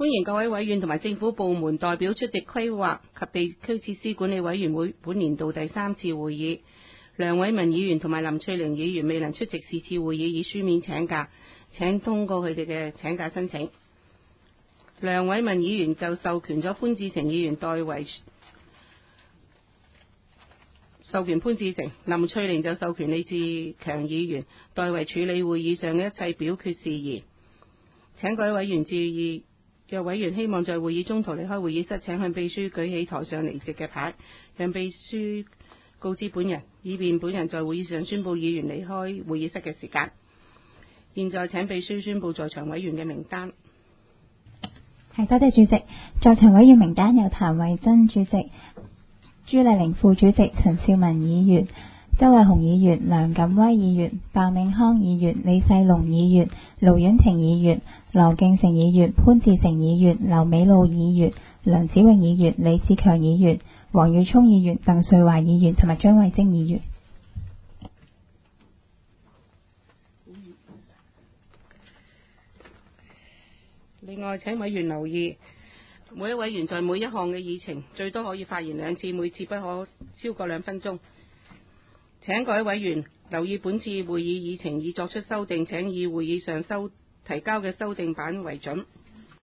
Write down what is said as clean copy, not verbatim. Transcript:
歡迎各位委員同埋政府部門代表出席規劃及地區設施管理委員會本年度第3次會議。梁偉文議員同埋林翠玲議員未能出席是次會議，以書面請假，請通過佢哋嘅請假申請。梁偉文議員就授權咗潘志成議員代為授權潘志成，林翠玲就授權李志強議員代為處理會議上嘅一切表決事宜。請各位委員注意，若委員希望在會議中途離開會議室，請向秘書舉起台上離席嘅牌，讓秘書告知本人，以便本人在會議上宣佈議員離開會議室嘅時間。現在請秘書宣佈在場委員嘅名單。 係，多謝主席。在場委員名單有譚慧珍主席、朱麗玲副主席、陳少文議員、周偉雄議員、梁錦威議員、鮑銘康議員、李世龍議員、盧婉婷議員、羅敬成議員、潘志成議員、劉美露議員、梁子穎議員、李志強議員、黃耀聰議員、鄧瑞華議員同埋張慧晶議員。 另外，請委員留意，每一委員在每一項嘅議程最多可以發言2次，每次不可超過2分鐘。請各位委員留意本次會議議程已作出修訂，請以會議上提交嘅修訂版為準。